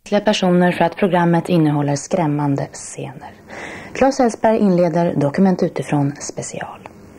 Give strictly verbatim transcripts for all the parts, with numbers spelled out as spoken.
känsliga personer för att programmet innehåller skrämmande scener. Claes Elsberg inleder Dokument utifrån special.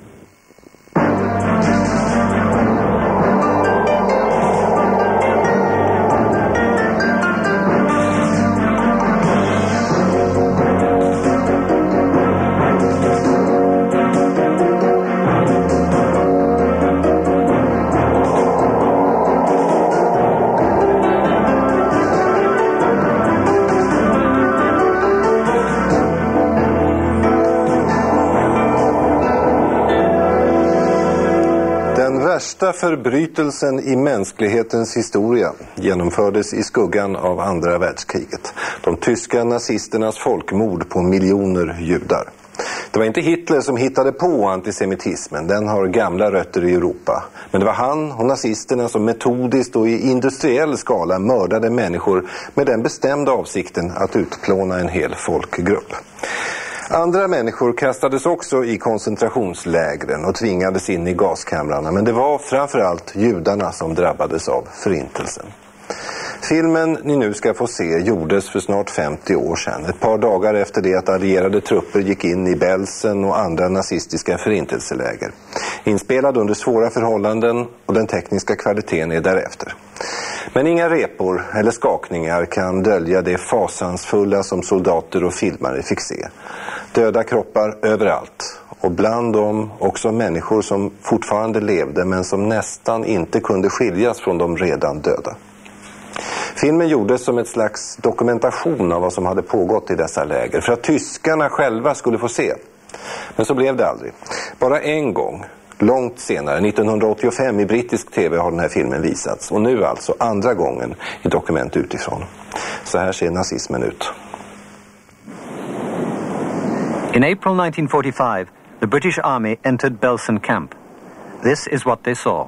Värsta förbrytelsen i mänsklighetens historia genomfördes i skuggan av andra världskriget. De tyska nazisternas folkmord på miljoner judar. Det var inte Hitler som hittade på antisemitismen, den har gamla rötter i Europa. Men det var han och nazisterna som metodiskt och i industriell skala mördade människor med den bestämda avsikten att utplåna en hel folkgrupp. Andra människor kastades också i koncentrationslägren och tvingades in i gaskamrarna, men det var framförallt judarna som drabbades av förintelsen. Filmen ni nu ska få se gjordes för snart femtio år sedan, ett par dagar efter det att allierade trupper gick in i Belsen och andra nazistiska förintelseläger. Inspelad under svåra förhållanden och den tekniska kvaliteten är därefter. Men inga repor eller skakningar kan dölja det fasansfulla som soldater och filmare fick se. Döda kroppar överallt och bland dem också människor som fortfarande levde men som nästan inte kunde skiljas från de redan döda. Filmen gjordes som ett slags dokumentation av vad som hade pågått i dessa läger för att tyskarna själva skulle få se. Men så blev det aldrig. Bara en gång, långt senare, nittonhundraåttiofem i brittisk tv har den här filmen visats. Och nu alltså andra gången i Dokument utifrån. Så här ser nazismen ut. In April nineteen forty-five, the British Army entered Belsen Camp. This is what they saw.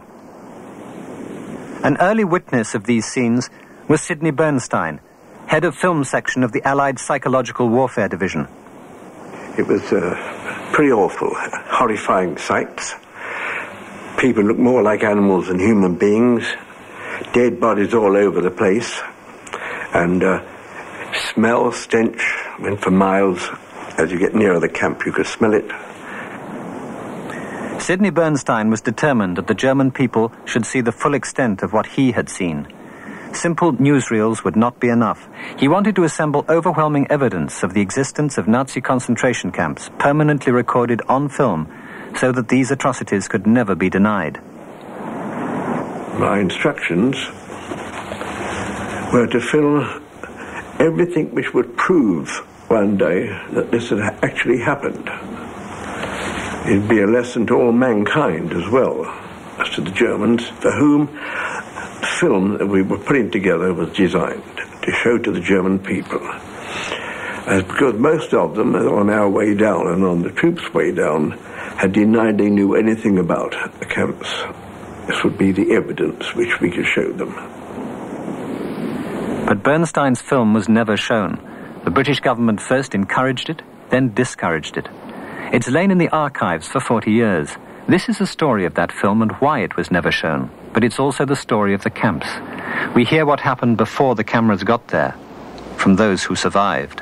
An early witness of these scenes was Sidney Bernstein, head of film section of the Allied Psychological Warfare Division. It was uh, pretty awful, horrifying sights. People looked more like animals than human beings. Dead bodies all over the place. And uh, smell, stench, went for miles. As you get nearer the camp, you could smell it. Sidney Bernstein was determined that the German people should see the full extent of what he had seen. Simple newsreels would not be enough. He wanted to assemble overwhelming evidence of the existence of Nazi concentration camps, permanently recorded on film, so that these atrocities could never be denied. My instructions were to film everything which would prove one day that this had actually happened. It'd be a lesson to all mankind as well as to the Germans, for whom the film that we were putting together was designed to show to the German people. As because most of them, on our way down and on the troops' way down, had denied they knew anything about the camps. This would be the evidence which we could show them. But Bernstein's film was never shown. The British government first encouraged it, then discouraged it. It's lain in the archives for forty years. This is the story of that film and why it was never shown. But it's also the story of the camps. We hear what happened before the cameras got there, from those who survived.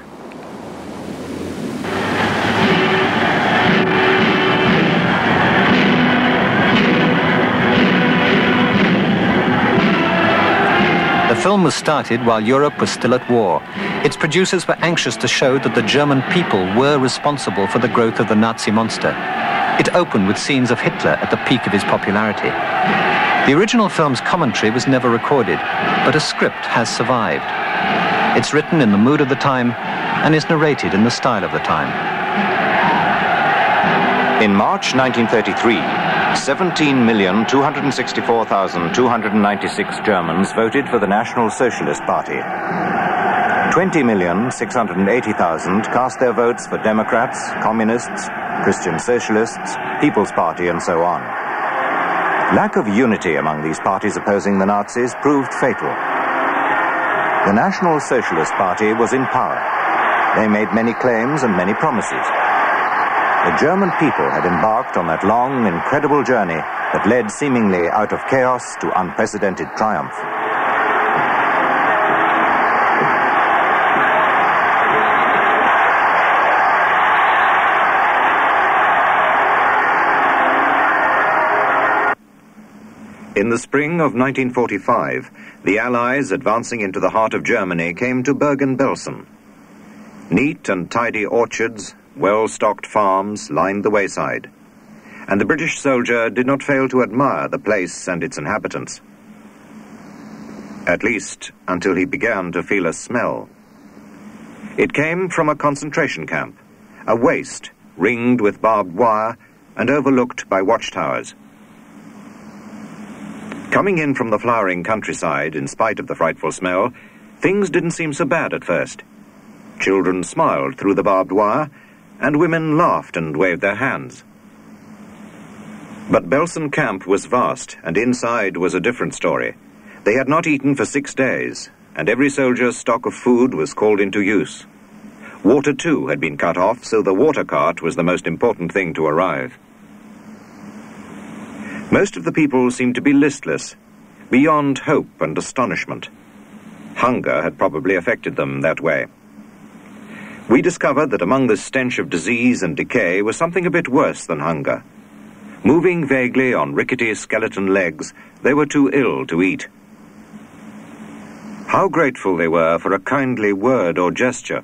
The film was started while Europe was still at war. Its producers were anxious to show that the German people were responsible for the growth of the Nazi monster. It opened with scenes of Hitler at the peak of his popularity. The original film's commentary was never recorded, but a script has survived. It's written in the mood of the time and is narrated in the style of the time. In March nineteen thirty-three, seventeen million two hundred sixty-four thousand two hundred ninety-six Germans voted for the National Socialist Party. twenty million six hundred eighty thousand cast their votes for Democrats, Communists, Christian Socialists, People's Party, and so on. Lack of unity among these parties opposing the Nazis proved fatal. The National Socialist Party was in power. They made many claims and many promises. The German people had embarked on that long, incredible journey that led seemingly out of chaos to unprecedented triumph. In the spring of nineteen forty-five, the Allies, advancing into the heart of Germany, came to Bergen-Belsen. Neat and tidy orchards, well-stocked farms lined the wayside, and the British soldier did not fail to admire the place and its inhabitants. At least until he began to feel a smell. It came from a concentration camp, a waste ringed with barbed wire and overlooked by watchtowers. Coming in from the flowering countryside, in spite of the frightful smell, things didn't seem so bad at first. Children smiled through the barbed wire, and women laughed and waved their hands. But Belsen camp was vast, and inside was a different story. They had not eaten for six days, and every soldier's stock of food was called into use. Water, too, had been cut off, so the water cart was the most important thing to arrive. Most of the people seemed to be listless, beyond hope and astonishment. Hunger had probably affected them that way. We discovered that among the stench of disease and decay was something a bit worse than hunger. Moving vaguely on rickety skeleton legs, they were too ill to eat. How grateful they were for a kindly word or gesture.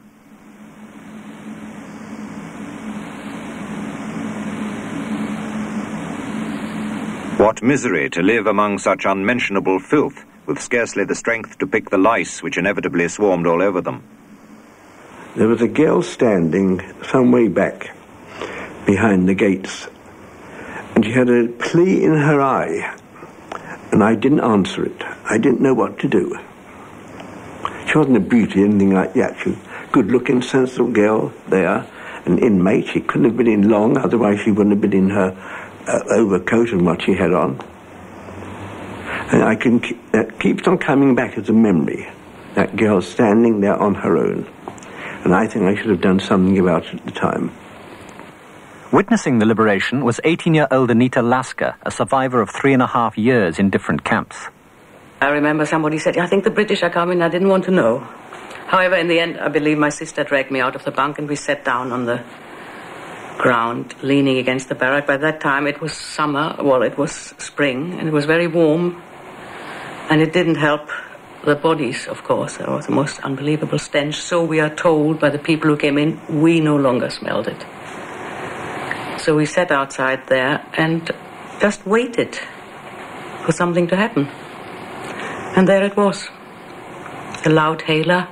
What misery to live among such unmentionable filth, with scarcely the strength to pick the lice which inevitably swarmed all over them. There was a girl standing some way back, behind the gates, and she had a plea in her eye, and I didn't answer it. I didn't know what to do. She wasn't a beauty, anything like that. She was a good-looking, sensible girl there, an inmate. She couldn't have been in long, otherwise she wouldn't have been in her uh, overcoat and what she had on. And I can keep, that keeps on coming back as a memory, that girl standing there on her own. And I think I should have done something about it at the time. Witnessing the liberation was eighteen-year-old Anita Lasker, a survivor of three and a half years in different camps. I remember somebody said, I think the British are coming. I didn't want to know. However, in the end, I believe my sister dragged me out of the bunk and we sat down on the ground, leaning against the barrack. By that time, it was summer. Well, it was spring, and it was very warm. And it didn't help the bodies, of course. There was the most unbelievable stench. So we are told by the people who came in, we no longer smelled it. So we sat outside there and just waited for something to happen. And there it was. A loud hailer.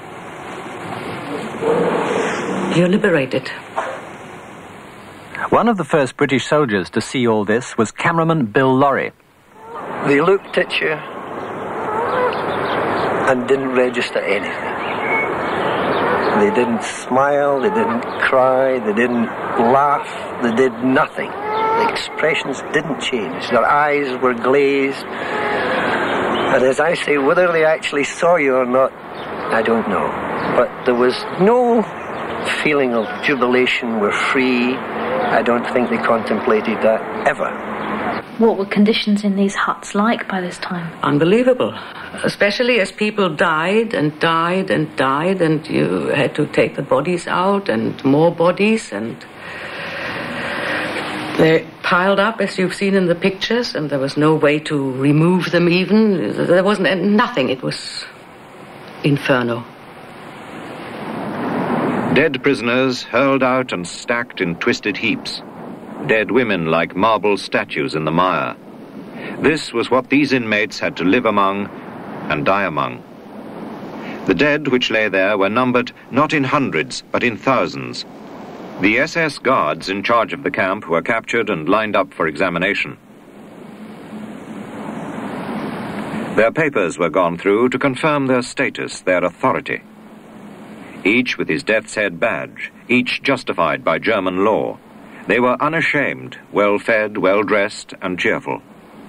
You're liberated. One of the first British soldiers to see all this was cameraman Bill Lorry. They looked at you and didn't register anything. They didn't smile, they didn't cry, they didn't laugh, they did nothing. The expressions didn't change. Their eyes were glazed. And as I say, whether they actually saw you or not, I don't know. But there was no feeling of jubilation, we're free. I don't think they contemplated that ever. What were conditions in these huts like by this time? Unbelievable. Especially as people died and died and died, and you had to take the bodies out and more bodies, and they piled up, as you've seen in the pictures, and there was no way to remove them even. There wasn't nothing. It was inferno. Dead prisoners hurled out and stacked in twisted heaps. Dead women like marble statues in the mire. This was what these inmates had to live among and die among. The dead which lay there were numbered not in hundreds, but in thousands. The S S guards in charge of the camp were captured and lined up for examination. Their papers were gone through to confirm their status, their authority. Each with his death's head badge, each justified by German law. They were unashamed, well-fed, well-dressed, and cheerful.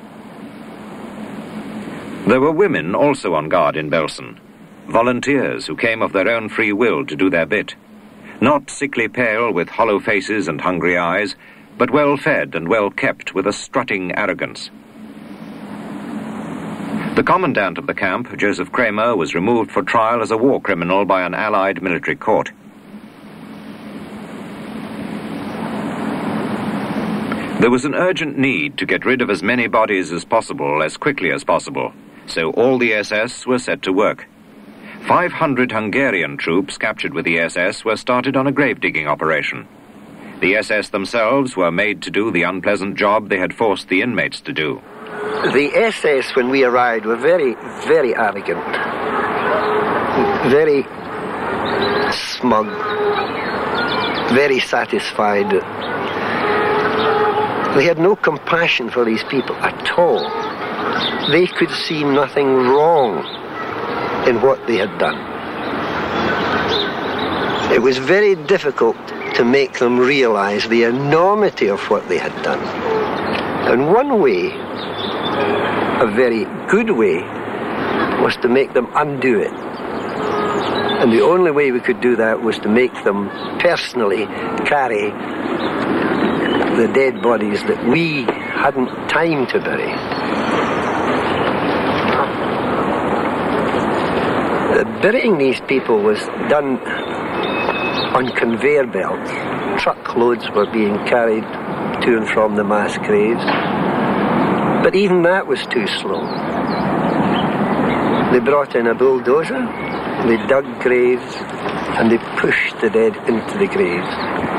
There were women also on guard in Belsen, volunteers who came of their own free will to do their bit. Not sickly pale with hollow faces and hungry eyes, but well-fed and well-kept with a strutting arrogance. The commandant of the camp, Joseph Kramer, was removed for trial as a war criminal by an Allied military court. There was an urgent need to get rid of as many bodies as possible as quickly as possible, so all the S S were set to work. five hundred Hungarian troops captured with the S S were started on a grave-digging operation. The S S themselves were made to do the unpleasant job they had forced the inmates to do. The S S, when we arrived, were very, very arrogant, very smug, very satisfied. They had no compassion for these people at all. They could see nothing wrong in what they had done. It was very difficult to make them realize the enormity of what they had done. And one way, a very good way, was to make them undo it. And the only way we could do that was to make them personally carry the dead bodies that we hadn't time to bury. The burying these people was done on conveyor belts. Truckloads were being carried to and from the mass graves. But even that was too slow. They brought in a bulldozer, they dug graves, and they pushed the dead into the graves.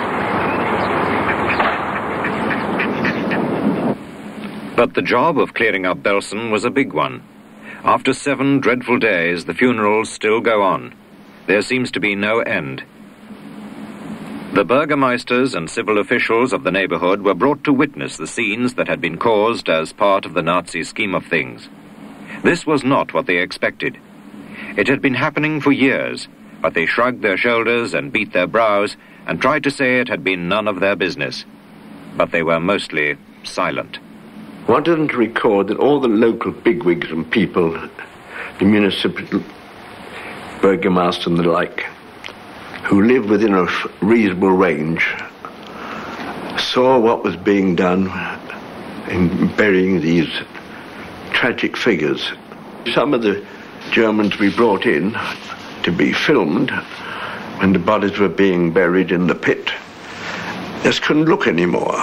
But the job of clearing up Belsen was a big one. After seven dreadful days, the funerals still go on. There seems to be no end. The burgomeisters and civil officials of the neighborhood were brought to witness the scenes that had been caused as part of the Nazi scheme of things. This was not what they expected. It had been happening for years, but they shrugged their shoulders and beat their brows and tried to say it had been none of their business. But they were mostly silent. I wanted them to record that all the local bigwigs and people, the municipal burgomaster and the like, who lived within a reasonable range, saw what was being done in burying these tragic figures. Some of the Germans we brought in to be filmed when the bodies were being buried in the pit just couldn't look anymore.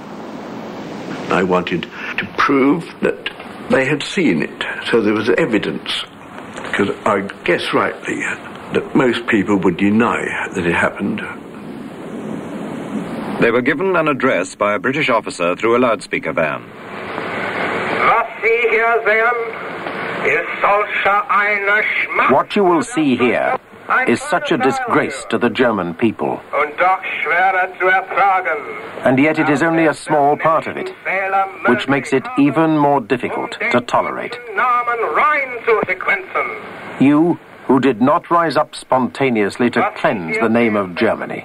I wanted to prove that they had seen it, so there was evidence, because I guess rightly that most people would deny that it happened. They were given an address by a British officer through a loudspeaker van. What you will see here is such a disgrace to the German people. And yet it is only a small part of it, which makes it even more difficult to tolerate. You, who did not rise up spontaneously to cleanse the name of Germany.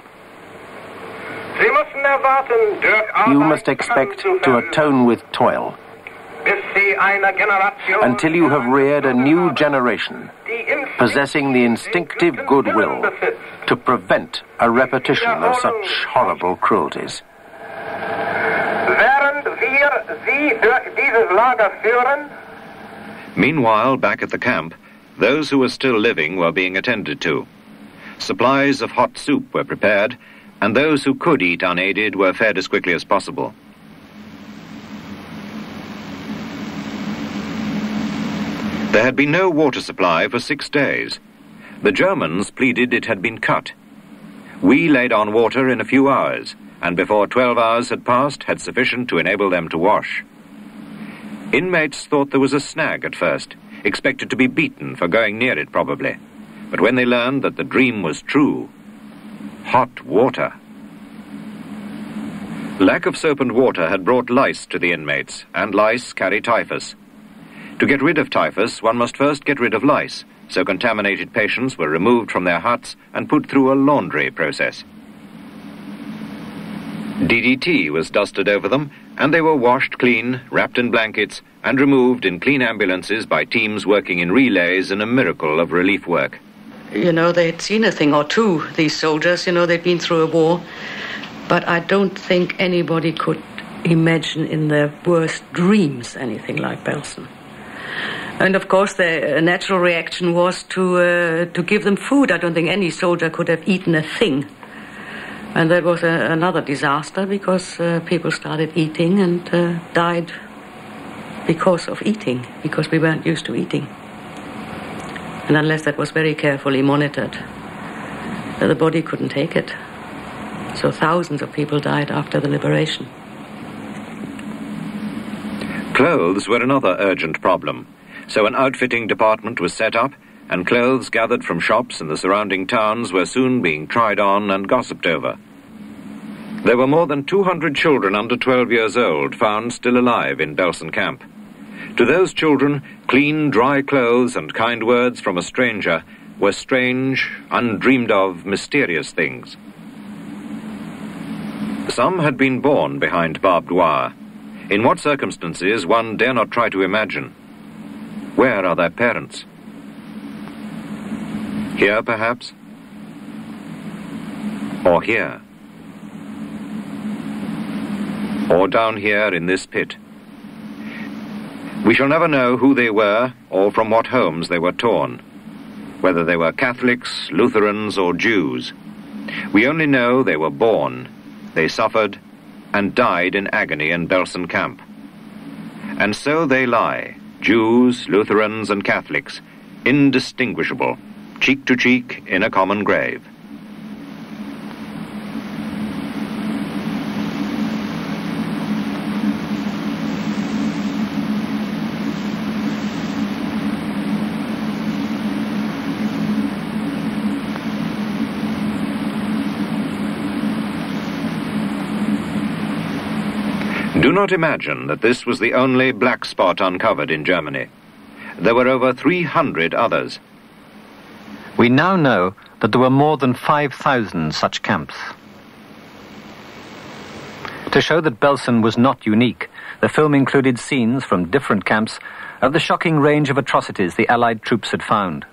You must expect to atone with toil until you have reared a new generation possessing the instinctive goodwill to prevent a repetition of such horrible cruelties. Meanwhile, back at the camp, those who were still living were being attended to. Supplies of hot soup were prepared, and those who could eat unaided were fed as quickly as possible. There had been no water supply for six days. The Germans pleaded it had been cut. We laid on water in a few hours, and before twelve hours had passed, had sufficient to enable them to wash. Inmates thought there was a snag at first, expected to be beaten for going near it probably. But when they learned that the dream was true, hot water. Lack of soap and water had brought lice to the inmates, and lice carry typhus. To get rid of typhus, one must first get rid of lice, so contaminated patients were removed from their huts and put through a laundry process. D D T was dusted over them, and they were washed clean, wrapped in blankets, and removed in clean ambulances by teams working in relays in a miracle of relief work. You know, they'd seen a thing or two, these soldiers, you know, they'd been through a war, but I don't think anybody could imagine in their worst dreams anything like Belsen. And of course, the natural reaction was to uh, to give them food. I don't think any soldier could have eaten a thing And that was a, another disaster because uh, people started eating and uh, died because of eating, because we weren't used to eating. And unless that was very carefully monitored, the body couldn't take it. So thousands of people died after the liberation. Clothes were another urgent problem, so an outfitting department was set up, and clothes gathered from shops in the surrounding towns were soon being tried on and gossiped over. There were more than two hundred children under twelve years old found still alive in Belsen camp. To those children, clean, dry clothes and kind words from a stranger were strange, undreamed of, mysterious things. Some had been born behind barbed wire. In what circumstances, one dare not try to imagine. Where are their parents? Here, perhaps? Or here? Or down here in this pit? We shall never know who they were or from what homes they were torn, whether they were Catholics, Lutherans, or Jews. We only know they were born, they suffered, and died in agony in Belsen camp. And so they lie, Jews, Lutherans, and Catholics, indistinguishable, cheek to cheek in a common grave. Do not imagine that this was the only black spot uncovered in Germany. There were over three hundred others. We now know that there were more than five thousand such camps. To show that Belsen was not unique, the film included scenes from different camps of the shocking range of atrocities the Allied troops had found.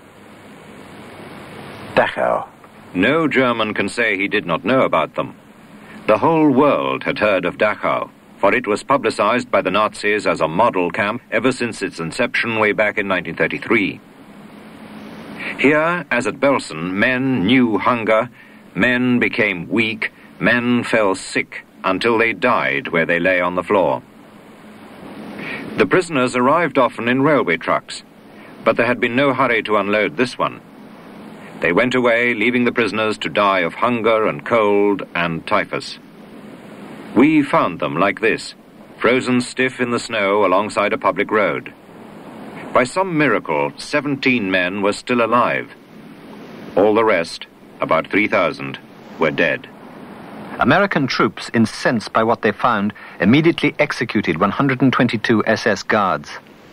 Dachau. No German can say he did not know about them. The whole world had heard of Dachau, for it was publicized by the Nazis as a model camp ever since its inception way back in nineteen thirty-three. Here, as at Belsen, men knew hunger, men became weak, men fell sick until they died where they lay on the floor. The prisoners arrived often in railway trucks, but there had been no hurry to unload this one. They went away, leaving the prisoners to die of hunger and cold and typhus. We found them like this, frozen stiff in the snow alongside a public road. By some miracle, seventeen men were still alive. All the rest, about three thousand, were dead. American troops, incensed by what they found, immediately executed one hundred twenty-two S S guards.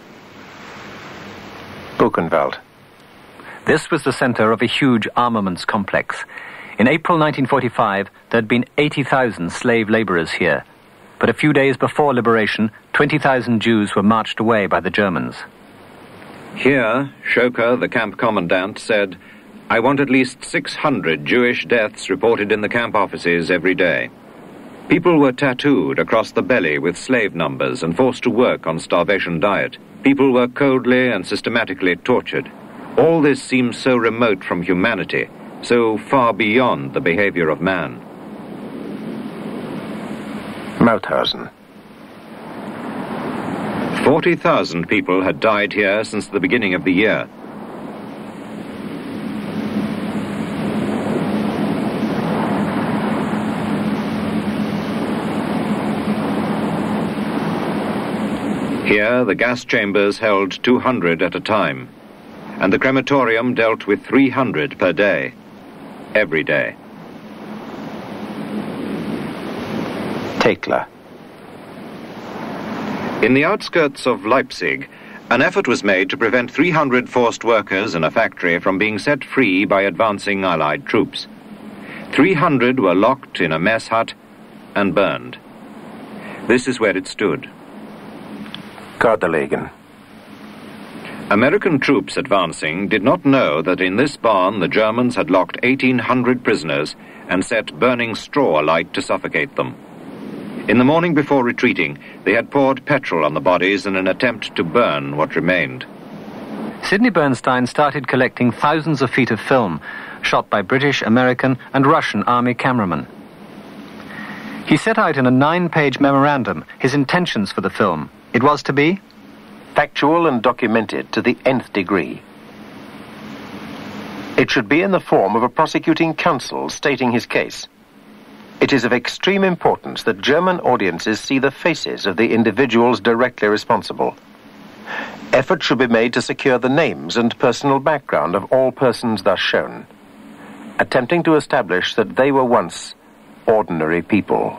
Buchenwald. This was the center of a huge armaments complex. In April nineteen forty-five, there had been eighty thousand slave laborers here. But a few days before liberation, twenty thousand Jews were marched away by the Germans. Here, Schoker, the camp commandant, said, "I want at least six hundred Jewish deaths reported in the camp offices every day." People were tattooed across the belly with slave numbers and forced to work on starvation diet. People were coldly and systematically tortured. All this seems so remote from humanity, so far beyond the behavior of man. Mauthausen. Forty thousand people had died here since the beginning of the year. Here, the gas chambers held two hundred at a time, and the crematorium dealt with three hundred per day, every day. Tekla. In the outskirts of Leipzig, an effort was made to prevent three hundred forced workers in a factory from being set free by advancing Allied troops. three hundred were locked in a mess hut and burned. This is where it stood. Gardelegen. American troops advancing did not know that in this barn the Germans had locked eighteen hundred prisoners and set burning straw alight to suffocate them. In the morning before retreating, they had poured petrol on the bodies in an attempt to burn what remained. Sidney Bernstein started collecting thousands of feet of film, shot by British, American, and Russian army cameramen. He set out in a nine-page memorandum his intentions for the film. It was to be factual and documented to the nth degree. It should be in the form of a prosecuting counsel stating his case. It is of extreme importance that German audiences see the faces of the individuals directly responsible. Effort should be made to secure the names and personal background of all persons thus shown, attempting to establish that they were once ordinary people.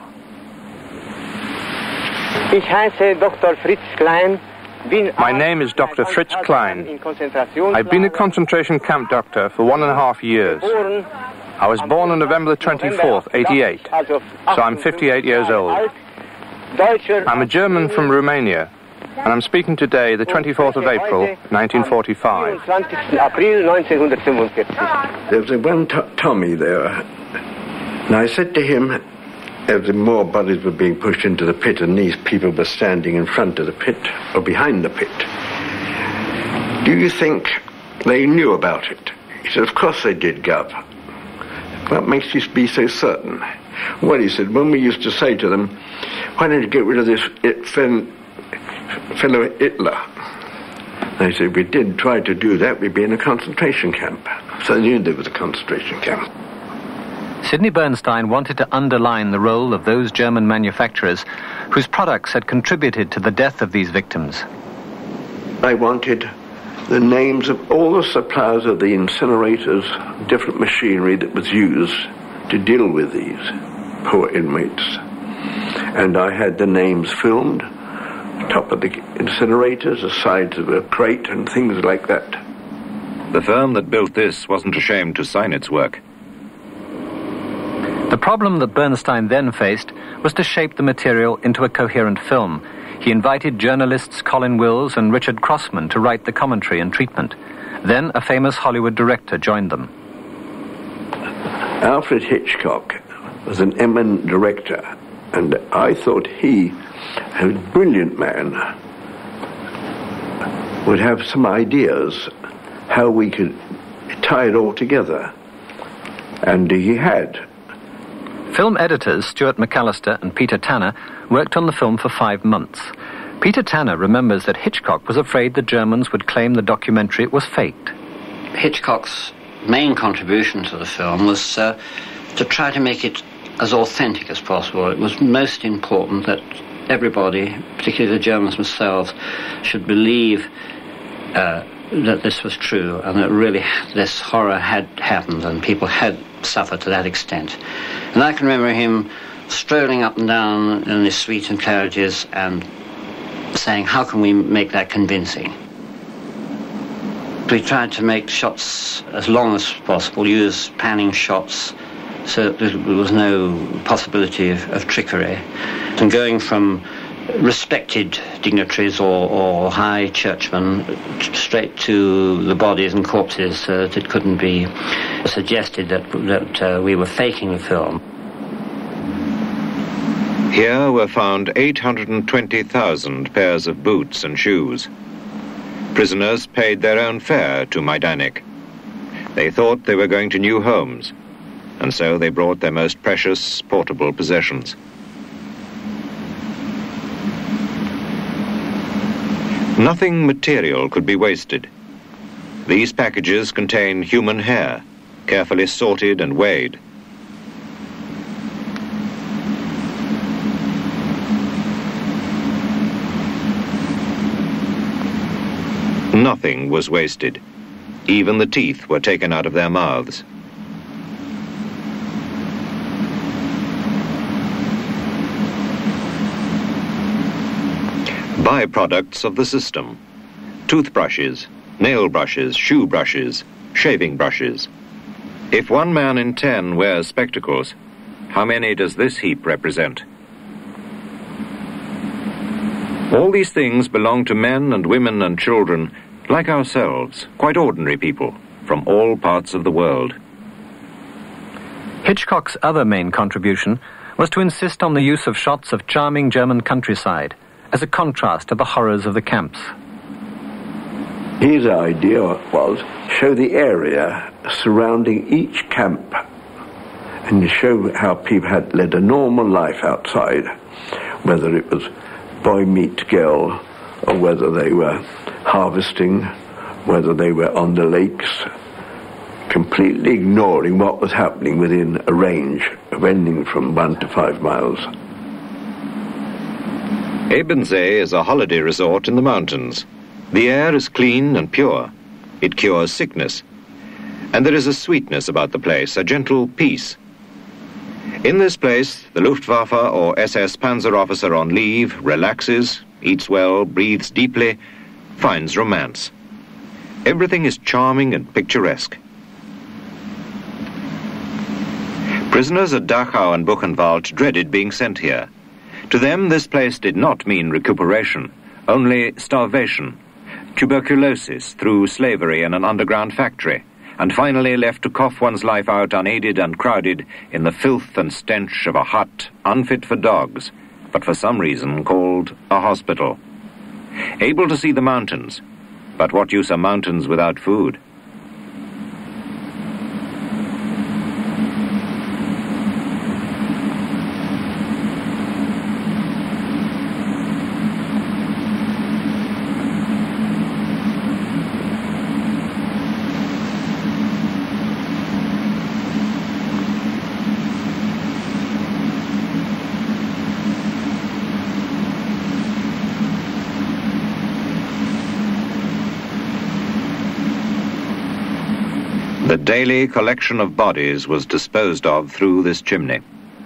Ich heiße Doctor Fritz Klein. My name is Doctor Fritz Klein. I've been a concentration camp doctor for one and a half years. I was born on November the twenty-fourth, eighty-eight, so I'm fifty-eight years old. I'm a German from Romania, and I'm speaking today the twenty-fourth of April, nineteen forty-five. There was one t- Tommy there, and I said to him, as the more bodies were being pushed into the pit and these people were standing in front of the pit, or behind the pit, do you think they knew about it? He said, of course they did, Gov. What makes you be so certain? Well, he said, when we used to say to them, why don't you get rid of this it, fen, fellow Hitler? They said, we did try to do that, we'd be in a concentration camp. So they knew there was a concentration camp. Sidney Bernstein wanted to underline the role of those German manufacturers whose products had contributed to the death of these victims. I wanted the names of all the suppliers of the incinerators, different machinery that was used to deal with these poor inmates. And I had the names filmed, top of the incinerators, the sides of a crate and things like that. The firm that built this wasn't ashamed to sign its work. The problem that Bernstein then faced was to shape the material into a coherent film. He invited journalists Colin Wills and Richard Crossman to write the commentary and treatment. Then a famous Hollywood director joined them. Alfred Hitchcock was an eminent director, and I thought he, a brilliant man, would have some ideas how we could tie it all together. And he had. Film editors Stuart McAllister and Peter Tanner worked on the film for five months. Peter Tanner remembers that Hitchcock was afraid the Germans would claim the documentary was faked. Hitchcock's main contribution to the film was uh, to try to make it as authentic as possible. It was most important that everybody, particularly the Germans themselves, should believe uh, that this was true and that really this horror had happened and people had suffered to that extent. And I can remember him strolling up and down in his suite and carriages and saying, how can we make that convincing? We tried to make shots as long as possible, use panning shots so that there was no possibility of, of trickery. And going from respected dignitaries or, or high churchmen straight to the bodies and corpses so that it couldn't be suggested that, that uh, we were faking the film. Here were found eight hundred twenty thousand pairs of boots and shoes. Prisoners paid their own fare to Majdanek. They thought they were going to new homes, and so they brought their most precious portable possessions. Nothing material could be wasted. These packages contain human hair, carefully sorted and weighed. Nothing was wasted. Even the teeth were taken out of their mouths. Byproducts of the system: toothbrushes, nail brushes, shoe brushes, shaving brushes. If one man in ten wears spectacles, how many does this heap represent? All these things belong to men and women and children like ourselves, quite ordinary people from all parts of the world. Hitchcock's other main contribution was to insist on the use of shots of charming German countryside as a contrast to the horrors of the camps. His idea was show the area surrounding each camp and to show how people had led a normal life outside, whether it was boy meet girl or whether they were harvesting, whether they were on the lakes, completely ignoring what was happening within a range of anything from one to five miles. Ebensee is a holiday resort in the mountains. The air is clean and pure. It cures sickness. And there is a sweetness about the place, a gentle peace. In this place, the Luftwaffe or S S Panzer officer on leave relaxes, eats well, breathes deeply, finds romance. Everything is charming and picturesque. Prisoners at Dachau and Buchenwald dreaded being sent here. To them, this place did not mean recuperation, only starvation, tuberculosis through slavery in an underground factory, and finally left to cough one's life out unaided and crowded in the filth and stench of a hut unfit for dogs, but for some reason called a hospital. Able to see the mountains, but what use are mountains without food? The daily collection of bodies was disposed of through this chimney.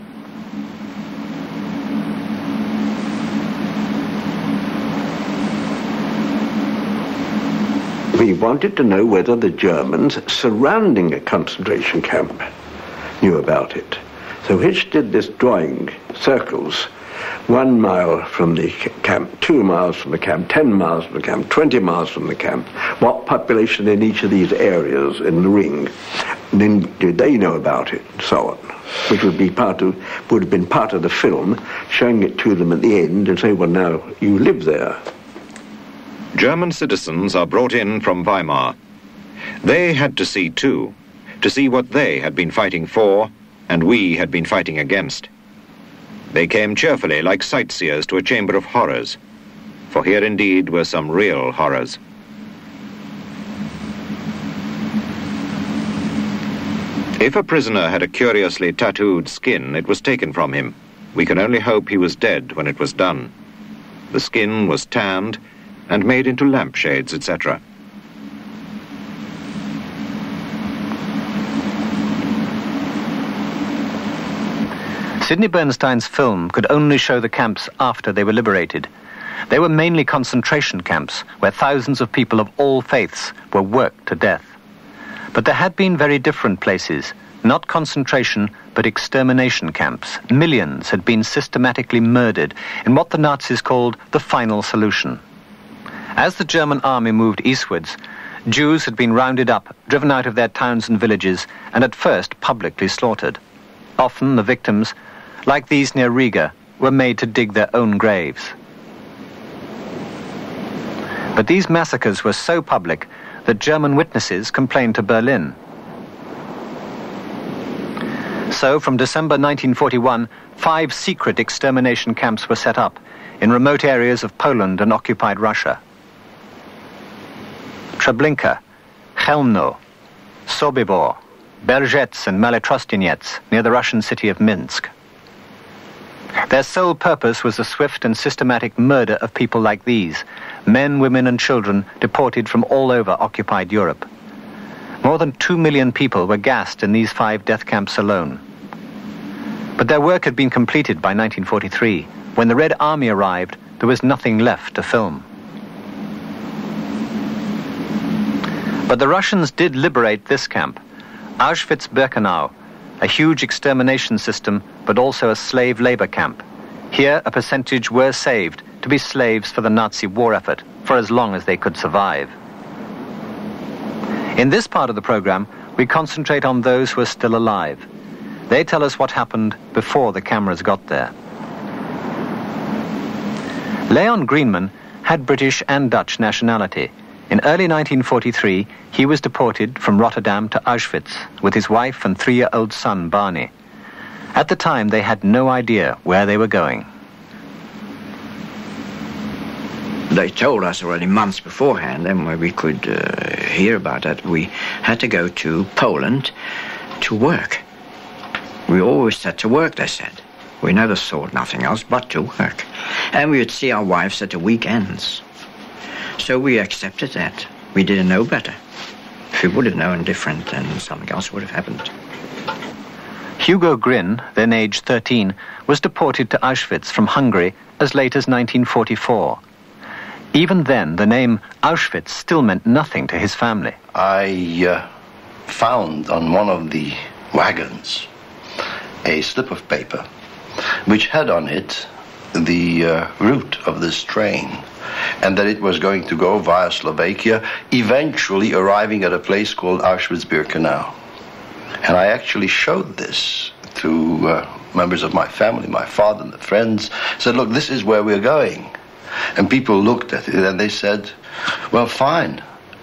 We wanted to know whether the Germans surrounding a concentration camp knew about it. So Hitch did this drawing circles, one mile from the camp, two miles from the camp, ten miles from the camp, twenty miles from the camp, what population in each of these areas in the ring, and then did they know about it, and so on, which would be part of, would have been part of the film, showing it to them at the end and say, well, now, you live there. German citizens are brought in from Weimar. They had to see too, to see what they had been fighting for and we had been fighting against. They came cheerfully like sightseers to a chamber of horrors, for here indeed were some real horrors. If a prisoner had a curiously tattooed skin, it was taken from him. We can only hope he was dead when it was done. The skin was tanned and made into lampshades, et cetera. Sidney Bernstein's film could only show the camps after they were liberated. They were mainly concentration camps where thousands of people of all faiths were worked to death. But there had been very different places, not concentration but extermination camps. Millions had been systematically murdered in what the Nazis called the final solution. As the German army moved eastwards, Jews had been rounded up, driven out of their towns and villages, and at first publicly slaughtered. Often the victims, like these near Riga, were made to dig their own graves. But these massacres were so public that German witnesses complained to Berlin. So, from December nineteen forty-one, five secret extermination camps were set up in remote areas of Poland and occupied Russia. Treblinka, Chelmno, Sobibor, Belzec and Maletrostinets near the Russian city of Minsk. Their sole purpose was the swift and systematic murder of people like these, men, women and children deported from all over occupied Europe. More than two million people were gassed in these five death camps alone. But their work had been completed by nineteen forty-three. When the Red Army arrived, there was nothing left to film. But the Russians did liberate this camp, Auschwitz-Birkenau, a huge extermination system, but also a slave labor camp. Here, a percentage were saved to be slaves for the Nazi war effort, for as long as they could survive. In this part of the program, we concentrate on those who are still alive. They tell us what happened before the cameras got there. Leon Greenman had British and Dutch nationality. In early nineteen forty-three, he was deported from Rotterdam to Auschwitz with his wife and three-year-old son, Barney. At the time, they had no idea where they were going. They told us already months beforehand, and when we could uh, hear about it, we had to go to Poland to work. We always set to work, they said. We never thought nothing else but to work. And we would see our wives at the weekends. So we accepted that. We didn't know better. If we would have known different, then something else would have happened. Hugo Grin, then aged thirteen, was deported to Auschwitz from Hungary as late as nineteen forty-four. Even then, the name Auschwitz still meant nothing to his family. I uh, found on one of the wagons a slip of paper which had on it the uh, route of this train, and that it was going to go via Slovakia, eventually arriving at a place called Auschwitz-Birkenau. And I actually showed this to uh, members of my family, my father and the friends, said, look, this is where we're going. And people looked at it and they said, well, fine.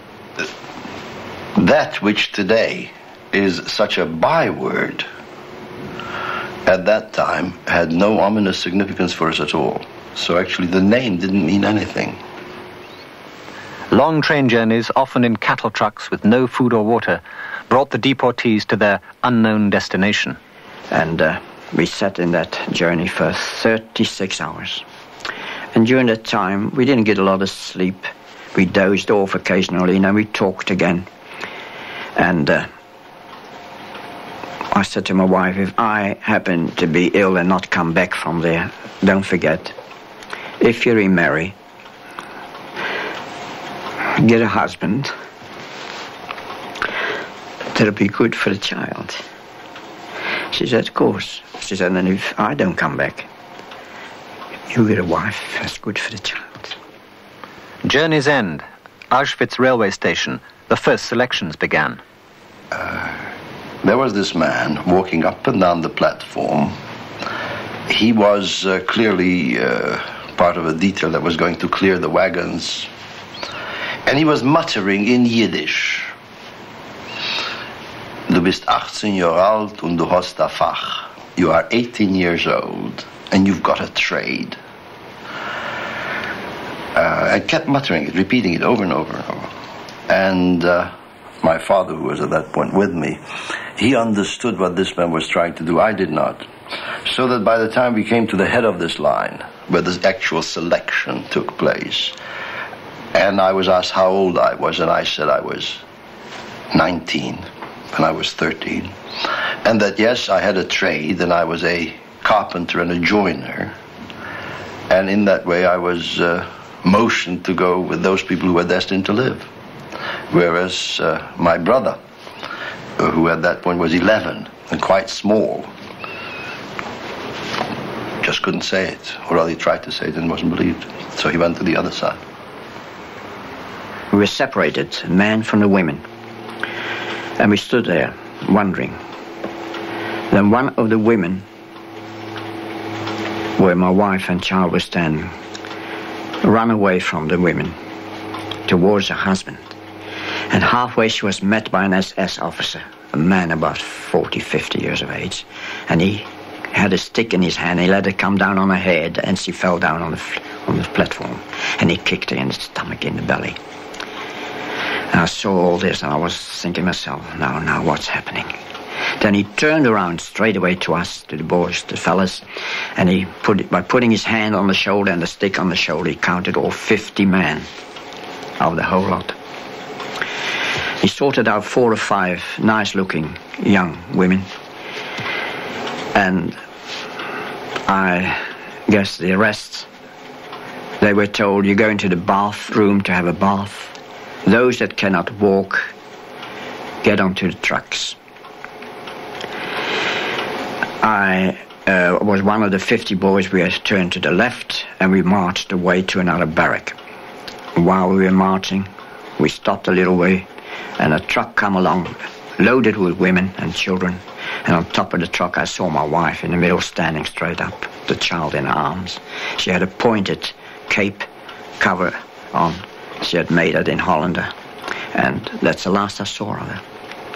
That which today is such a byword, at that time had no ominous significance for us at all. So actually the name didn't mean anything. Long train journeys, often in cattle trucks with no food or water, brought the deportees to their unknown destination. And uh, we sat in that journey for thirty-six hours. And during that time, we didn't get a lot of sleep. We dozed off occasionally, and then we talked again. And uh, I said to my wife, if I happen to be ill and not come back from there, don't forget, if you remarry, get a husband that'll be good for the child. She said, of course. She said, and if I don't come back, you get a wife that's good for the child. Journey's End, Auschwitz railway station, the first selections began. Uh, there was this man walking up and down the platform. He was uh, clearly uh, part of a detail that was going to clear the wagons. And he was muttering in Yiddish. Du bist achtzehn Jahre alt und du hast ein Fach. You are eighteen years old and you've got a trade. Uh, I kept muttering it, repeating it over and over and over. And uh, my father, who was at that point with me, he understood what this man was trying to do. I did not. So that by the time we came to the head of this line, where the actual selection took place, and I was asked how old I was, and I said I was nineteen, and I was thirteen. And that, yes, I had a trade, and I was a carpenter and a joiner. And in that way, I was uh, motioned to go with those people who were destined to live. Whereas uh, my brother, uh, who at that point was eleven and quite small, just couldn't say it, or rather he tried to say it and wasn't believed. So he went to the other side. We were separated, men from the women. And we stood there, wondering. Then one of the women, where my wife and child were standing, ran away from the women towards her husband. And halfway she was met by an S S officer, a man about forty, fifty years of age. And he had a stick in his hand. He let it come down on her head, and she fell down on the, on the platform. And he kicked her in the stomach, in the belly. And I saw all this, and I was thinking to myself, now, now, what's happening? Then he turned around straight away to us, to the boys, the fellas, and he put it, by putting his hand on the shoulder and the stick on the shoulder, he counted all fifty men of the whole lot. He sorted out four or five nice-looking young women, and I guess the rest, they were told, you go into the bathroom to have a bath. Those that cannot walk, get onto the trucks. I uh, was one of the fifty boys. We had turned to the left, and we marched away to another barrack. While we were marching, we stopped a little way, and a truck came along, loaded with women and children. And on top of the truck, I saw my wife in the middle, standing straight up, the child in her arms. She had a pointed cape cover on. She had made it in Holland, and that's the last I saw of her.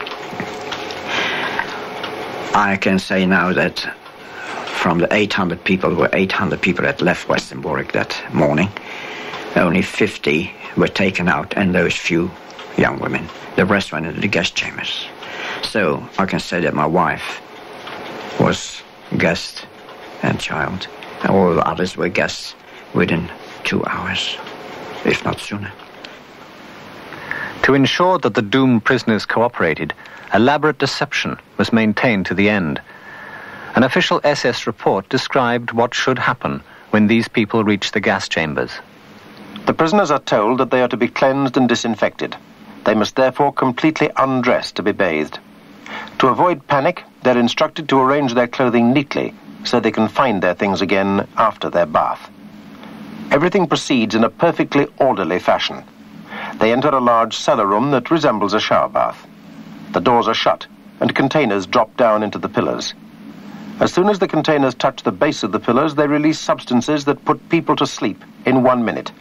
I can say now that from the eight hundred people, there were eight hundred people that left Westerbork that morning, only fifty were taken out, and those few young women. The rest went into the gas chambers. So I can say that my wife was guest and child, and all the others were guests within two hours, if not sooner. To ensure that the doomed prisoners cooperated, elaborate deception was maintained to the end. An official S S report described what should happen when these people reached the gas chambers. The prisoners are told that they are to be cleansed and disinfected. They must therefore completely undress to be bathed. To avoid panic, they're instructed to arrange their clothing neatly so they can find their things again after their bath. Everything proceeds in a perfectly orderly fashion. They enter a large cellar room that resembles a shower bath. The doors are shut, and containers drop down into the pillars. As soon as the containers touch the base of the pillars, they release substances that put people to sleep in one minute.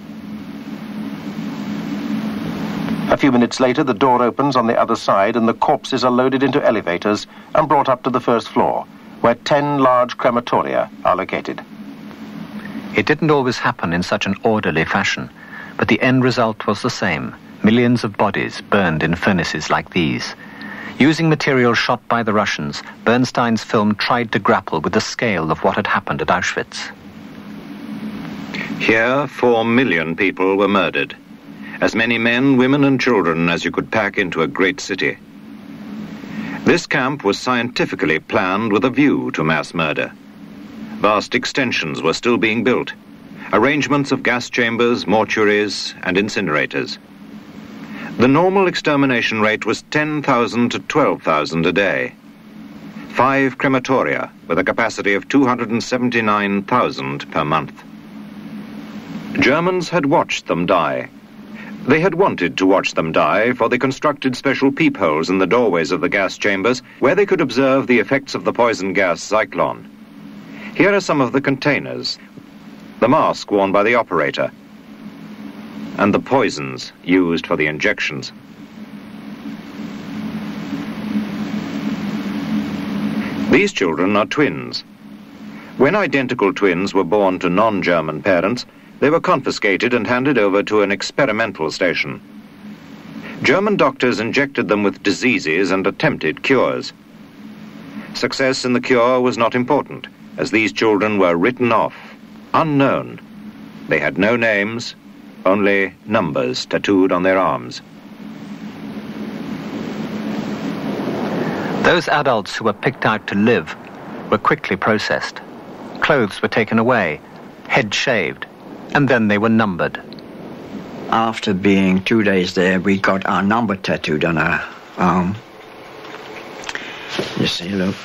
A few minutes later, the door opens on the other side, and the corpses are loaded into elevators and brought up to the first floor, where ten large crematoria are located. It didn't always happen in such an orderly fashion, but the end result was the same. Millions of bodies burned in furnaces like these. Using material shot by the Russians, Bernstein's film tried to grapple with the scale of what had happened at Auschwitz. Here, four million people were murdered. As many men, women and children as you could pack into a great city. This camp was scientifically planned with a view to mass murder. Vast extensions were still being built. Arrangements of gas chambers, mortuaries and incinerators. The normal extermination rate was ten thousand to twelve thousand a day. Five crematoria with a capacity of two hundred seventy-nine thousand per month. Germans had watched them die. They had wanted to watch them die, for they constructed special peepholes in the doorways of the gas chambers where they could observe the effects of the poison gas Zyklon. Here are some of the containers, the mask worn by the operator, and the poisons used for the injections. These children are twins. When identical twins were born to non-German parents, they were confiscated and handed over to an experimental station. German doctors injected them with diseases and attempted cures. Success in the cure was not important, as these children were written off, unknown. They had no names, only numbers tattooed on their arms. Those adults who were picked out to live were quickly processed. Clothes were taken away, head shaved, and then they were numbered. After being two days there, we got our number tattooed on our arm. You see, look.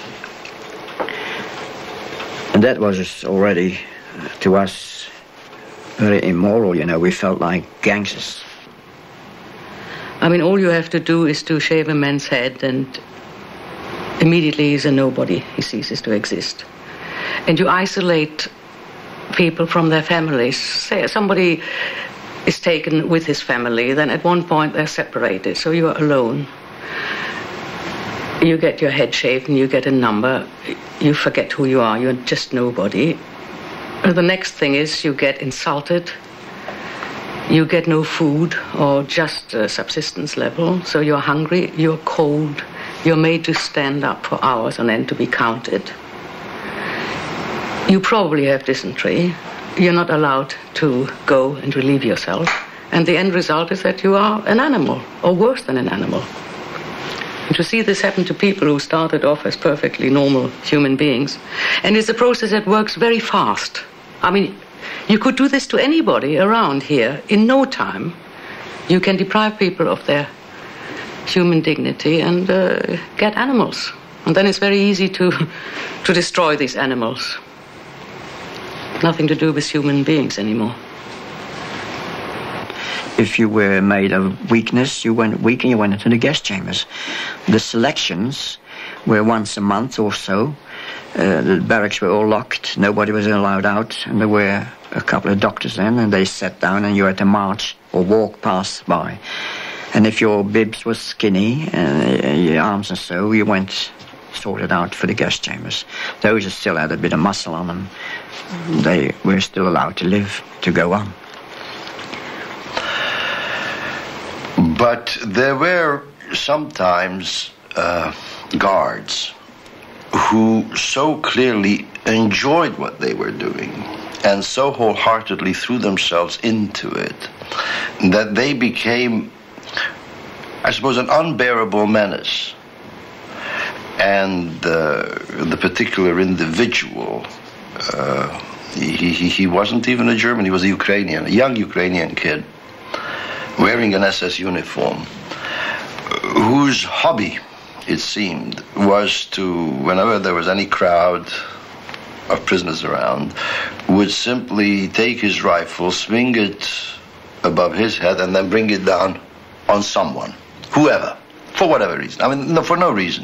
And that was already, uh, to us, very immoral, you know. We felt like gangsters. I mean, all you have to do is to shave a man's head, and immediately he's a nobody. He ceases to exist. And you isolate people from their families. Say somebody is taken with his family, then at one point they're separated, so you're alone. You get your head shaved and you get a number. You forget who you are. You're just nobody. And the next thing is you get insulted. You get no food or just a subsistence level. So you're hungry, you're cold, you're made to stand up for hours on end to be counted. You probably have dysentery. You're not allowed to go and relieve yourself. And the end result is that you are an animal, or worse than an animal. And to see this happen to people who started off as perfectly normal human beings. And it's a process that works very fast. I mean, you could do this to anybody around here in no time. You can deprive people of their human dignity and uh, get animals. And then it's very easy to, to destroy these animals. Nothing to do with human beings anymore. If you were made of weakness, you went weak and you went into the gas chambers. The selections were once a month or so. Uh, the barracks were all locked. Nobody was allowed out. And there were a couple of doctors then, and they sat down and you had to march or walk past by. And if your bibs was skinny and uh, your arms and so, you went sorted out for the gas chambers. Those that still had a bit of muscle on them, they were still allowed to live, to go on. But there were sometimes uh, guards who so clearly enjoyed what they were doing and so wholeheartedly threw themselves into it that they became, I suppose, an unbearable menace. And uh, the particular individual, uh, he, he, he wasn't even a German, he was a Ukrainian, a young Ukrainian kid, wearing an S S uniform, whose hobby, it seemed, was to, whenever there was any crowd of prisoners around, would simply take his rifle, swing it above his head, and then bring it down on someone, whoever, for whatever reason. I mean, no, for no reason.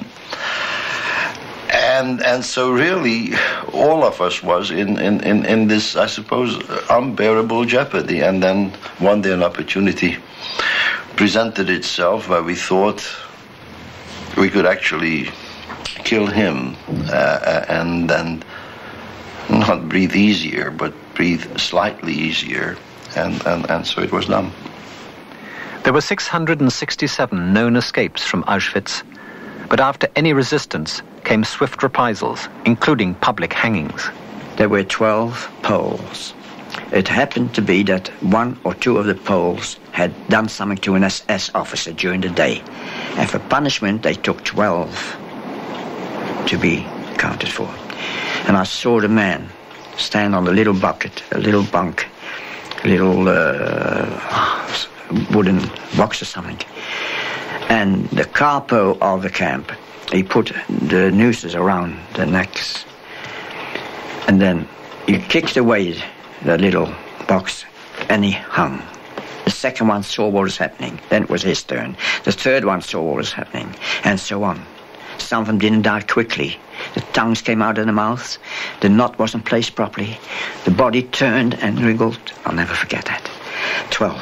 And and so really, all of us was in, in, in, in this, I suppose, unbearable jeopardy. And then one day an opportunity presented itself where we thought we could actually kill him uh, and then not breathe easier, but breathe slightly easier. And, and, and so it was done. There were six hundred sixty-seven known escapes from Auschwitz, but after any resistance came swift reprisals, including public hangings. There were twelve Poles. It happened to be that one or two of the Poles had done something to an S S officer during the day. And for punishment, they took twelve to be accounted for. And I saw the man stand on a little bucket, a little bunk, a little uh, wooden box or something. And the capo of the camp, he put the nooses around the necks. And then he kicked away the little box and he hung. The second one saw what was happening. Then it was his turn. The third one saw what was happening. And so on. Some of them didn't die quickly. The tongues came out of the mouths. The knot wasn't placed properly. The body turned and wriggled. I'll never forget that. Twelve.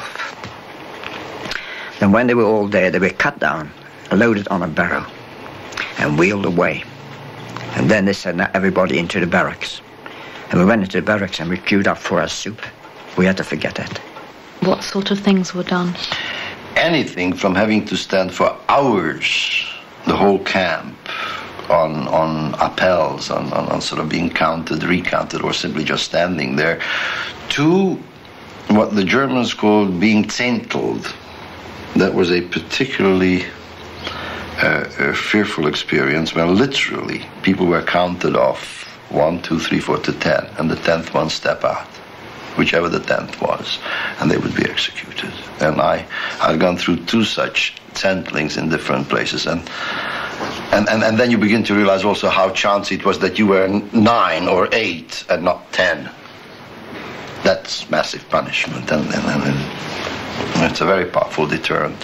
Then when they were all there, they were cut down, loaded on a barrow, and wheeled away. And then they said, now everybody into the barracks. And we went into the barracks and we queued up for our soup. We had to forget that. What sort of things were done? Anything from having to stand for hours, the whole camp, on on appels, on, on, on sort of being counted, recounted, or simply just standing there, to what the Germans called being zentled. That was a particularly uh, a fearful experience where literally people were counted off one, two, three, four to ten, and the tenth one step out, whichever the tenth was, and they would be executed. And I, I've gone through two such zentlings in different places, and and, and and then you begin to realize also how chance it was that you were nine or eight and not ten. That's massive punishment, and and. and, and it's a very powerful deterrent.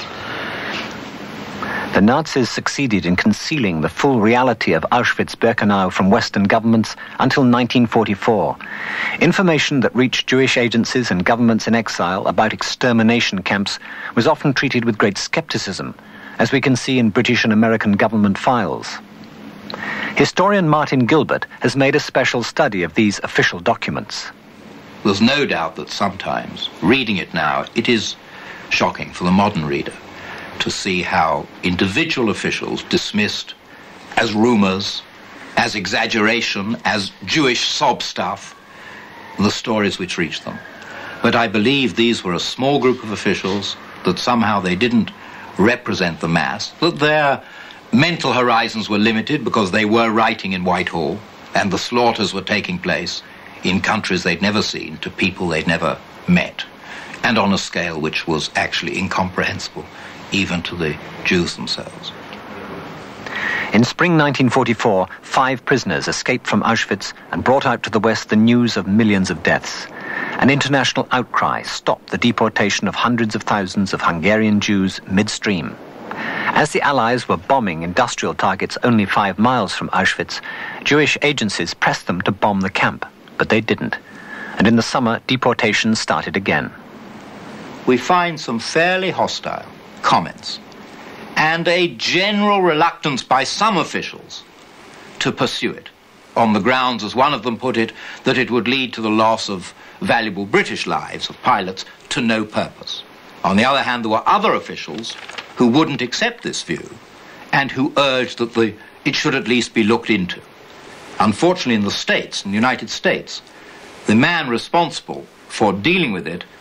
The Nazis succeeded in concealing the full reality of Auschwitz-Birkenau from Western governments until nineteen forty-four. Information that reached Jewish agencies and governments in exile about extermination camps was often treated with great skepticism, as we can see in British and American government files. Historian Martin Gilbert has made a special study of these official documents. There's no doubt that sometimes, reading it now, it is shocking for the modern reader to see how individual officials dismissed as rumors, as exaggeration, as Jewish sob stuff, the stories which reached them. But I believe these were a small group of officials, that somehow they didn't represent the mass, that their mental horizons were limited because they were writing in Whitehall and the slaughters were taking place in countries they'd never seen, to people they'd never met, and on a scale which was actually incomprehensible, even to the Jews themselves. In spring nineteen forty-four, five prisoners escaped from Auschwitz and brought out to the West the news of millions of deaths. An international outcry stopped the deportation of hundreds of thousands of Hungarian Jews midstream. As the Allies were bombing industrial targets only five miles from Auschwitz, Jewish agencies pressed them to bomb the camp. But they didn't. and in the summer, deportations started again. We find some fairly hostile comments and a general reluctance by some officials to pursue it, on the grounds, as one of them put it, that it would lead to the loss of valuable British lives of pilots to no purpose. On the other hand, there were other officials who wouldn't accept this view and who urged that the, it should at least be looked into. Unfortunately, in the States, in the United States, the man responsible for dealing with it